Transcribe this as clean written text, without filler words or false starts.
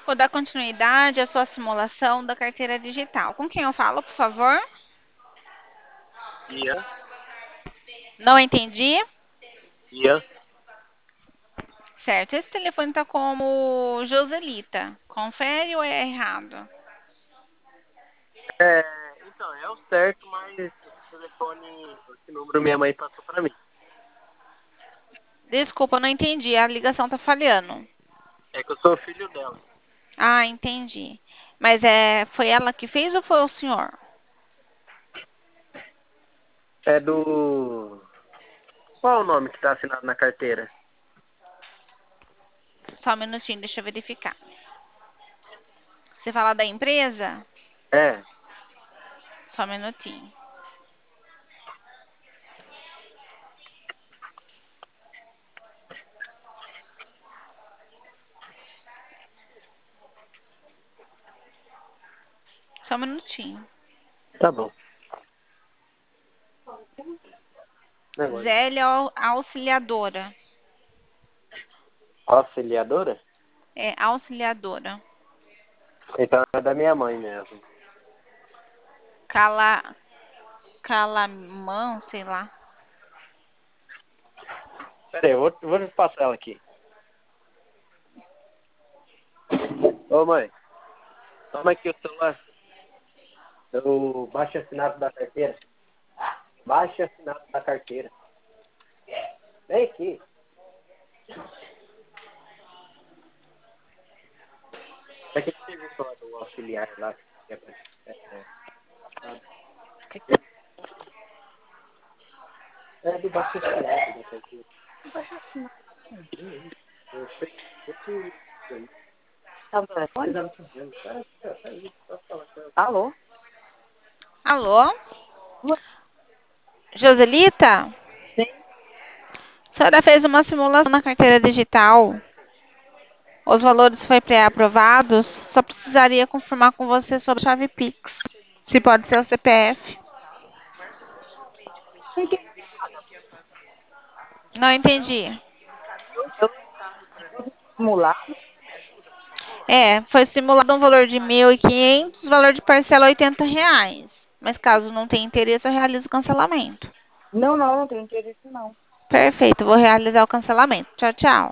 Vou dar continuidade à sua simulação da carteira digital. Com quem eu falo, por favor? Ian, Não entendi. Ian. Certo, esse telefone está como Joselita. Confere ou é errado? Então, é o certo, mas esse telefone, esse número minha mãe passou pra mim. Desculpa, eu não entendi. A ligação está falhando. É que eu sou filho dela. Ah, entendi. Mas foi ela que fez ou foi o senhor? É do... Qual é o nome que tá assinado na carteira? Só um minutinho, deixa eu verificar. Você fala da empresa? É, Só um minutinho. Só um minutinho. tá bom. Negócio. Zélia Auxiliadora. Auxiliadora? É, auxiliadora. Então é da minha mãe mesmo. Cala, Calamã, sei lá. Pera aí, eu vou passar ela aqui. Ô mãe, toma aqui o celular. O baixo assinado da carteira. Baixo assinado da carteira. Vem aqui. Pra que serviço lá do auxiliar lá? Que é pra- é, é do baixo assinado da carteira. Baixo assinado da carteira. Eu sei. Tá no telefone? Alô? Alô? Joselita? Sim. A senhora fez uma simulação na carteira digital. Os valores foram pré-aprovados. Só precisaria confirmar com você sobre a chave Pix. Se pode ser o CPF. Não entendi. Não entendi. Eu simulado? Foi simulado um valor de 1.500, valor de parcela R$ 80. Mas caso não tenha interesse, eu realizo o cancelamento. Não, não tem interesse não. Perfeito, vou realizar o cancelamento. Tchau, tchau.